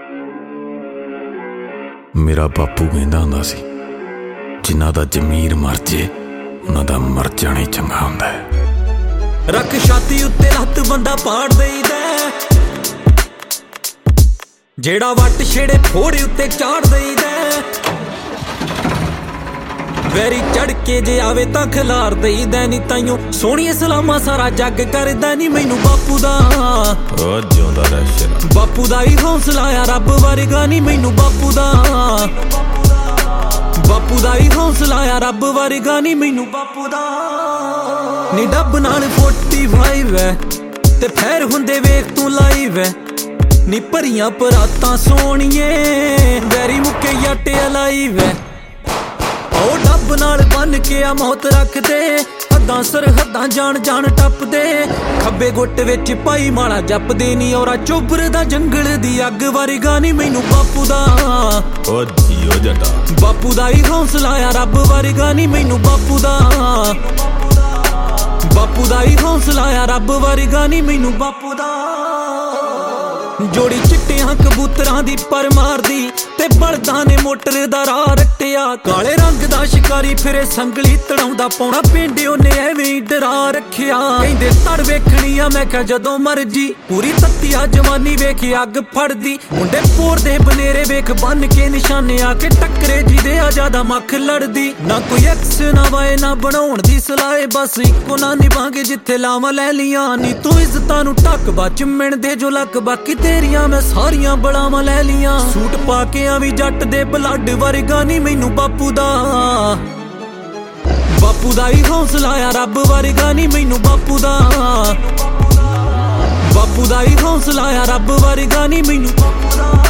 मेरा बापू कहंदा हुंदा सी, जिन्हां दा जमीर मर जे उन्हां दा मर जाना ही चंगा हुंदा है। रख छाती उत्ते लत्त बंदा पाड़ देईदा, जेड़ा वट छेड़े फोड़े उत्ते चाड़ देईदा। वैरी चढ़ के जे आवे तां खिलार देईदा, नी ताइयों सोहणिए सलामा सारा जग करदा नी मैनू बापू दा। जिउंदा रह शेरा, बापू दा ही हौसला आ रब वर्गा नी मैनू बापू दा। बापू दा ही हौसला आ रब वर्गा नी मैनू बापू दा। नी डब नाल 45 है ते फैर हुंदे वेख तू लाइव है, नी भरियां परातां सोहणिए वैरी मुक्के जट अलाइव है। ओ डब नाल बन के आ मौत रख दे, हद्दां सरहद्दां जान जान टप दे। खब्बे गुट विच पाई माला जपदे नी औरा चोबर दा जंगल दी अग वर्गा नी मैनू बापू दा। ओ जियो जटा, बापू दा ही हौसला आ रब वर्गा नी मैनू बापू दा। बापू दा ही हौसला आ रब वर्गा नी मैनू बापू दा। जोड़ी चिट्टियां कबूतरां दी पर मारदी ते बलदां ने मोटर दा राह रट्टिया। काले रंग दा शिकारी फिरे संगली तड़ाउंदा, पौना पिंड ओने एवें ही डरा रखिया। कहंदे तड़ वेखणी आ, मैं कहा जदों मर्जी, पूरी तत्तिया जवानी वेखी अग फड़दी। मुंडे पोर दे बनेरे वेख बन के निशाने आके टक्करे जिदे आ ज्यादा मख लड़दी। ना कोई एक्स ना वाए ना बनाउण दी सलाह, बस इक्को ना निभांगे जिथे लावां लै लियां। नी तू इज्जतां नूं ढक बच मिणदे जो लक, बाकी तेरियां मैं सारियां बड़ावां लै लियां। सूट पा के आवी जट दे ब्लड वर्गा नी मैनू बापू दा। बापू दा ही हौसला आ रब वर्गा नी मैनू बापू दा। बापू दा ही हौसला आ रब वर्गा नी मैनू बापू दा।